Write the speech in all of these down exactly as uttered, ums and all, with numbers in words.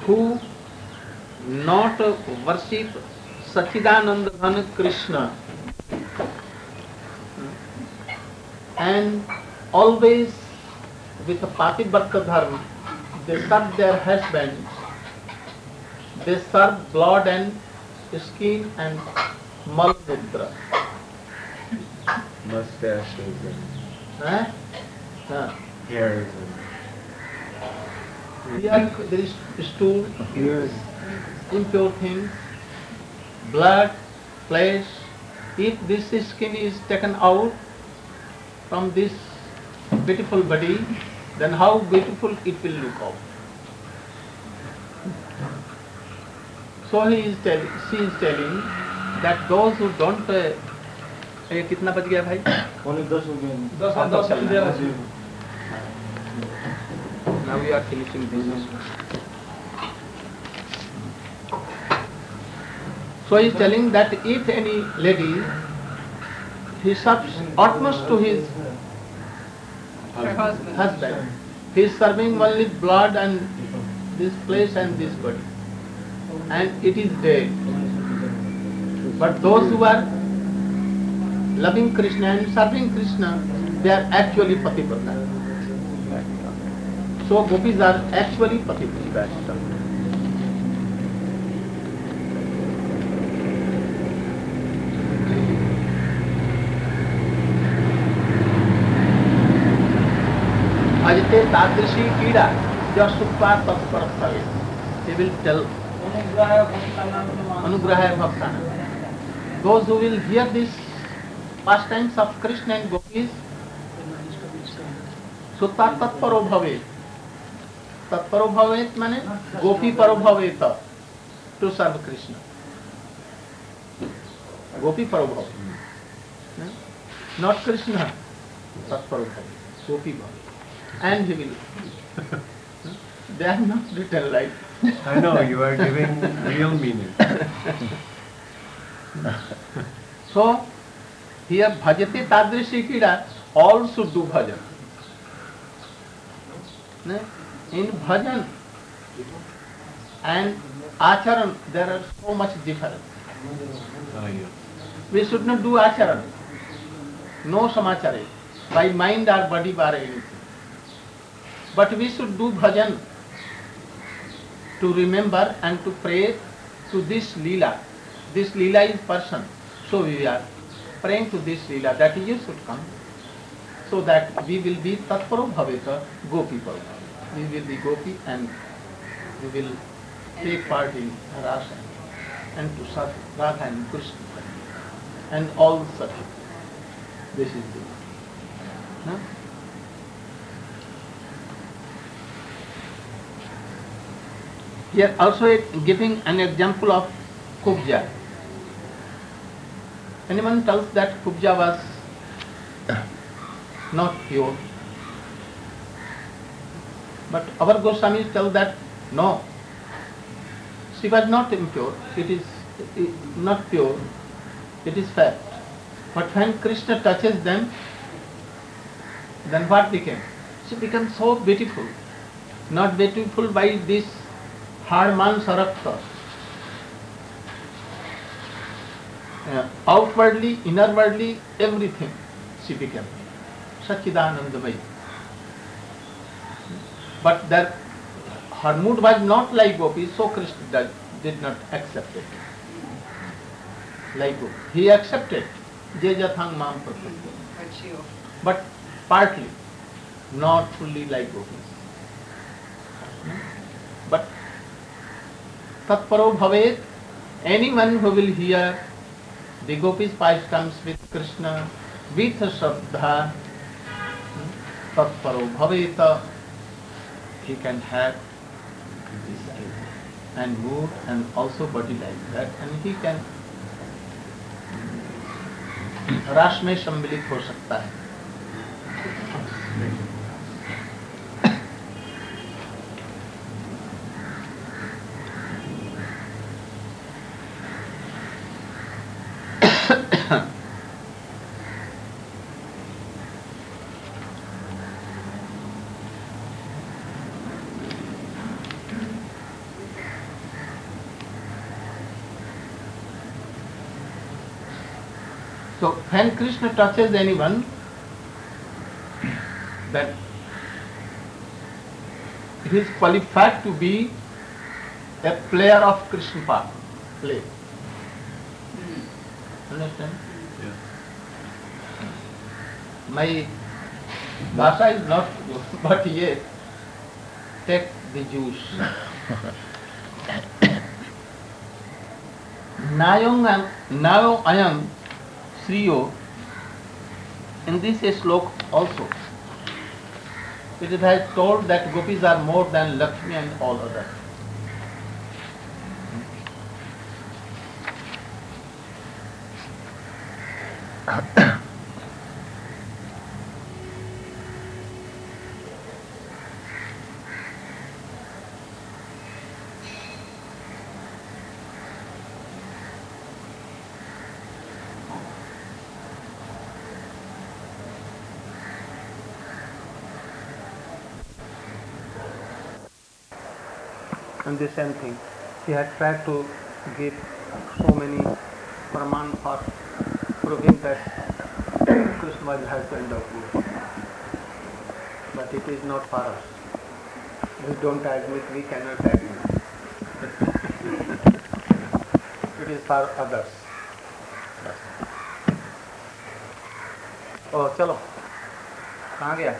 who not worship Sachidananda Ghan Krishna and always with a Pativarta Dharma, they serve their husbands, they serve blood and skin and malmudra. Mustaches and Huh? Huh. hairs and Here there is stool, impure things, blood, flesh. If this skin is taken out from this beautiful body, then how beautiful it will look out. So he is telling, she is telling that those who don't. Uh, ये कितना बच गया भाई? पौने दस हो गए। दस दस Now we are finishing this. So he is telling that if any lady, he serves utmost to his husband. husband, he is serving only blood and this flesh and this body, and it is dead. But those who are loving Krishna and serving Krishna, they are actually pativrata. So gopis are actually pativrata. Ajate tadrishi kida jasuppa tatparasthaye. He will tell Anugrahaya Bhaktana. Those who will hear this pastimes of Krishna and gopis, sutta tatparo bhavet. Tatparo bhavet means gopi paro bhaveta, to serve Krishna. Gopi paro bhavet. Not Krishna. Tatparo bhavet. Gopi bhavet. And he will. They are not written right. I know, you are giving real meaning. So, here bhajate tadrishi kida, all should do bhajan. In bhajan and acharan, there are so much difference. Oh, yeah. We should not do acharan. No samachare. By mind or body or anything. But we should do bhajan to remember and to pray to this Leela. This Leela is person. So we are praying to this Leela that you should come. So that we will be tatparo bhaveta gopi parva. We will be gopi and we will take part in rasa and to serve Radha and Krishna and all such. This is the. No? Here also it giving an example of Kubja. Anyone tells that Kubja was not pure. But our Goswamis tell that no, she was not impure, it is not pure, it is fact. But when Krishna touches them, then what became? She became so beautiful. Not beautiful by this Harman Sarakta. Uh, outwardly, inwardly, everything she became. Sachidanandamai. But that her mood was not like Gopi, so Krishna did, did not accept it. Like Gopi. He accepted. Je jathang mam pratyate. But partly, not fully like Gopi. But tatparo bhavet, anyone who will hear the gopis pastimes with Krishna, with Shraddha, tatparo bhaveta, he can have this and mood and also body like that, and he can रस में सम्मिलित हो सकता है. So when Krishna touches anyone, that he is qualified to be a player of Krishna part, play. Understand? Yeah. My Bhasha is not good, but yes, take the juice. Nayong Nayo Ayam Sriyo, in this slok also, it has told that gopis are more than Lakshmi and all others. And the same thing, he had tried to give so many praman for proving that Krishna was husband of good. But it is not for us. We don't admit, we cannot admit. It is for others. Oh, चलो कहाँ गया?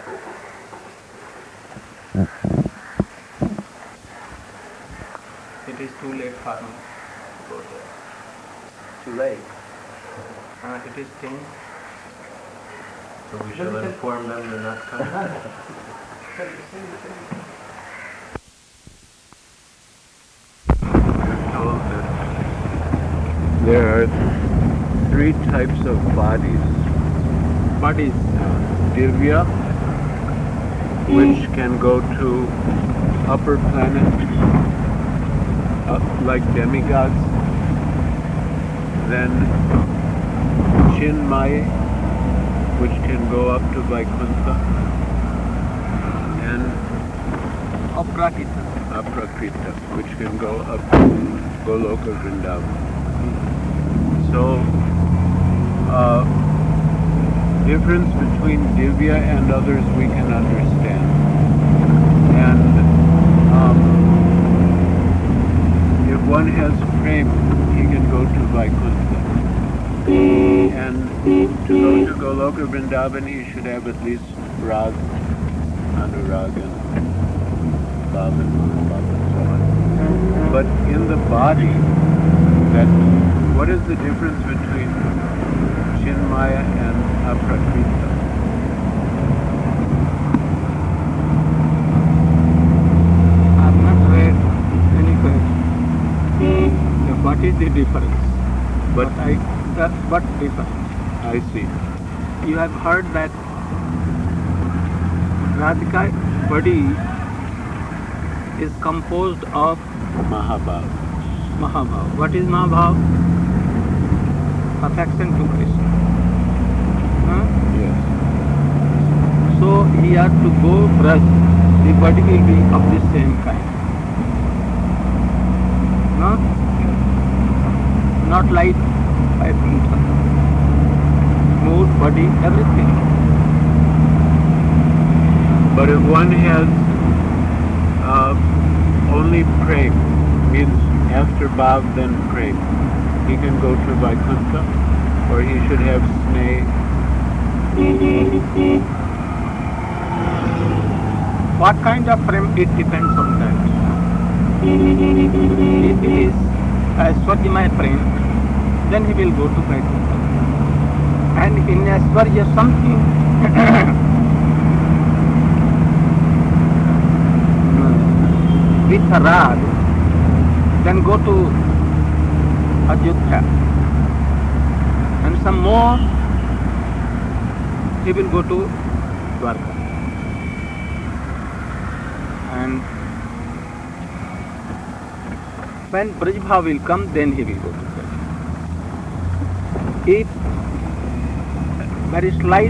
It is too late for me to go there. Too late? Uh, it is ten. So we shall inform them they're not coming. We're told that there are three types of bodies. Bodies. Divya, which can go to upper planets, uh, like demigods. Then Chinmay, which can go up to Vaikuntha. And Aprakrita. Aprakrita, which can go up to Goloka Vrindavan. So, uh, difference between Divya and others we can understand. And um, if one has prem, he can go to Vaikuntha. And to go to Goloka Vrindavan, he should have at least Rag, Anurag, and Bhav and Mahabhav and so on. But in the body, that what is the difference between Chinmaya and Aprakrita? I have not read any question. What is the difference? But I, uh, what difference? I see. You have heard that Radhika body is composed of Mahabhav. Mahabhav. What is Mahabhav? Affection to Krishna. Huh? Yes. So he has to go brush, the body will be of the same kind. No? Not like Vaikuntha. Mood, body, everything. But if one has uh, only prem, means after Bhav then prem, he can go to Vaikuntha, or he should have sneh. What kind of frame? It depends on that. If it is Aishwarya frame, then he will go to Vaikuntha. And in Aishwarya something with Rag, then go to Ayodhya. And some more, he will go to Dwarka. And when Brajbhav will come, then he will go to Braj. If very slight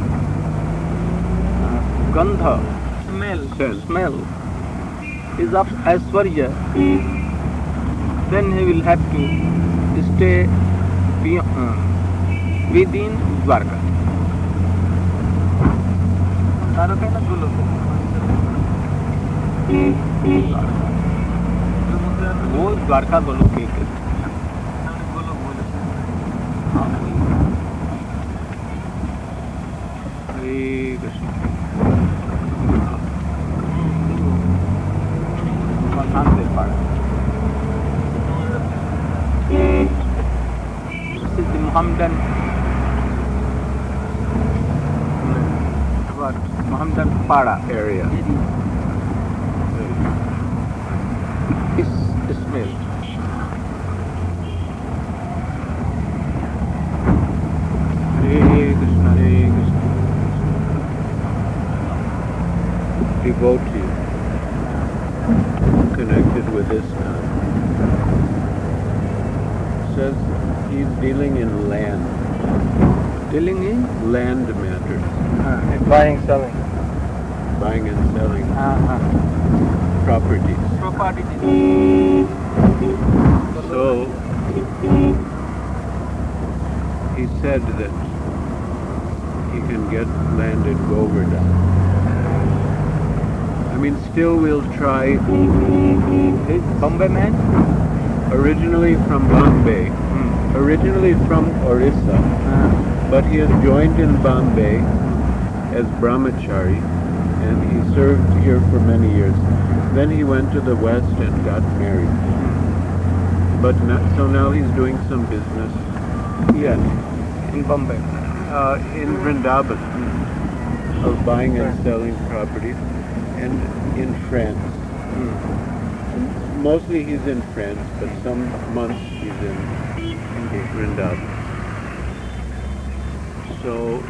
uh, gandha, smell, Smell. smell is of Aishwarya, then he will have to stay be, uh, within Dwarka. वो द्वारका गोलोक एक है। हरे कृष्ण। शांति पाड़ा। This is the Mohammedan what Mohammedan Pada area. Is smell. Hare Krishna, Hare Krishna. Devotee connected with this now says he's dealing in land. Dealing in Land matters. uh, buying, selling. Buying and selling Uh-huh. properties. Property. So he said that he can get land in Govardhan. I mean, still we'll try. He's Bombay man. Originally from Bombay, Hmm. originally from Orissa, Uh, but he has joined in Bombay as brahmachari, and he served here for many years. Then he went to the west and got married. But not, so now he's doing some business yes, in Bombay. uh, in Vrindavan of buying and selling properties, and in France. Hmm. And mostly he's in France, but some months he's in Vrindavan. So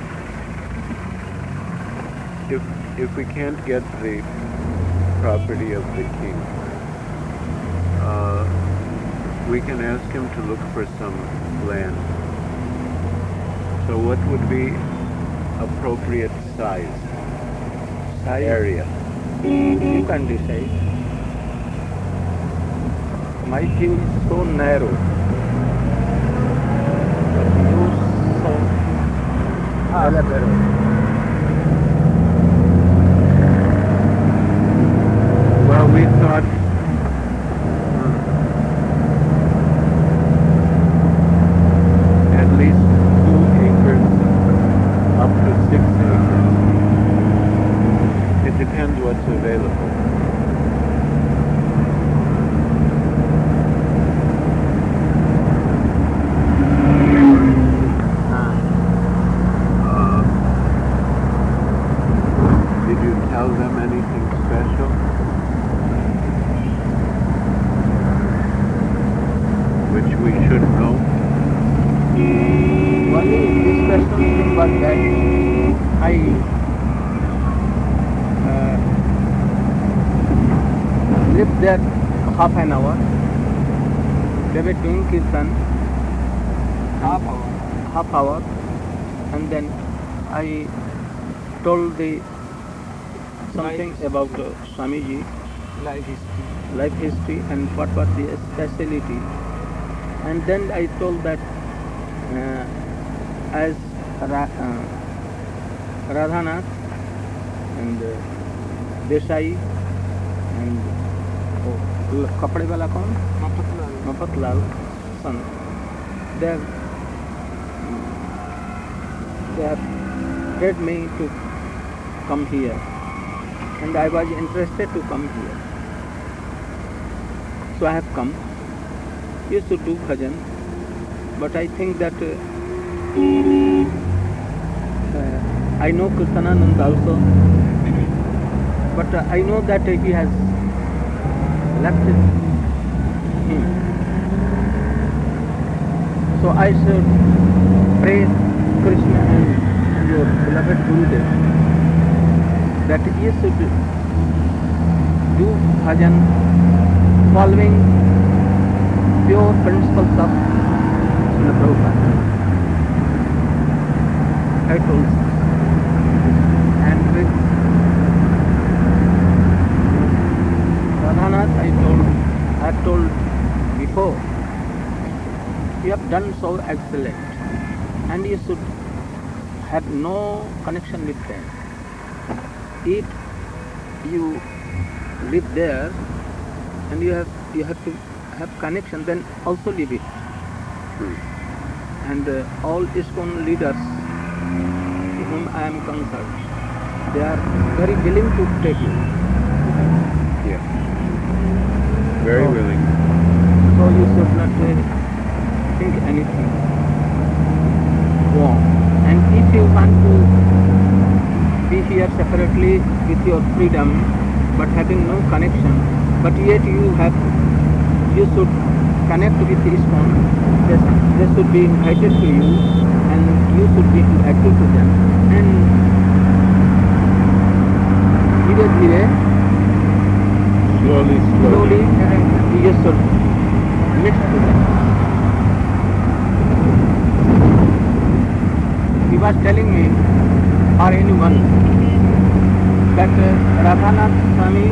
if if we can't get the property of the king, uh, we can ask him to look for some land. So what would be appropriate size, Size. area? You can decide. My view is so narrow. But yours so elaborate. Well, we thought at least two acres up to six acres. It depends what's available. Uh, did you tell them anything special? Which we should know? Only this special thing was that I uh, lived there half an hour. They were doing kirtan. Half hour. Half hour. And then I told the something about uh, Swamiji, life history, life history, and what was the speciality. And then I told that uh, as Ra- uh, Radhanath and uh, Desai and oh, Kapde wala kaun? Mafatlal son. They have, they have prayed me to come here, and I was interested to come here. So I have come. Used to do bhajan, but I think that uh, uh, I know Kirtananand also, but uh, I know that uh, he has left it. Hmm. So I should pray Krishna and your beloved Gurudev that he should do bhajan following pure principles of Srila Prabhupada. I told, and with Radhanath I told, I told before, you have done so excellent. and you should have no connection with them. If you live there and you have you have to have connection, then also leave it. Hmm. And uh, all ISKCON leaders to whom I am concerned, they are very willing to take you. Yes. Very Oh. willing. So you should not uh, think anything wrong. And if you want to be here separately with your freedom, but having no connection, but yet you have, you should connect with ISKCON. They, they should be invited to you, and you should be invited to them. And धीरे धीरे Slowly, slowly slowly. uh, you should mix to them. He was telling me, or anyone, that uh, Radhanath Swami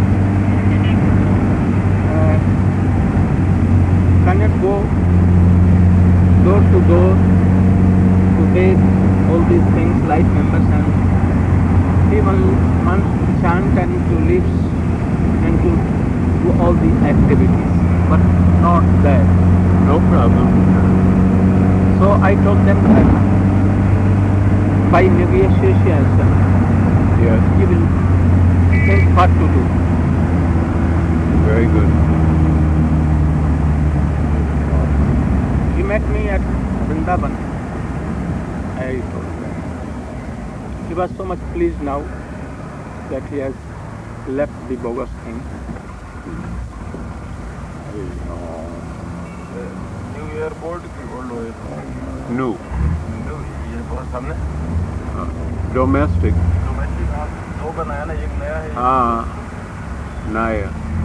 uh, cannot go door to door to beg all these things like members, and he will wants to chant and to live and to do all the activities, but not that. No problem. So I told them that by negotiation Yes. you will think what to do. Very good. He met me at Vrindavan. I told him. He was so much pleased now that he has left the bogus thing. New airport की old New. New airport सामने Uh, domestic. Domestic दो बनाया ना, एक नया है Ah, Naya.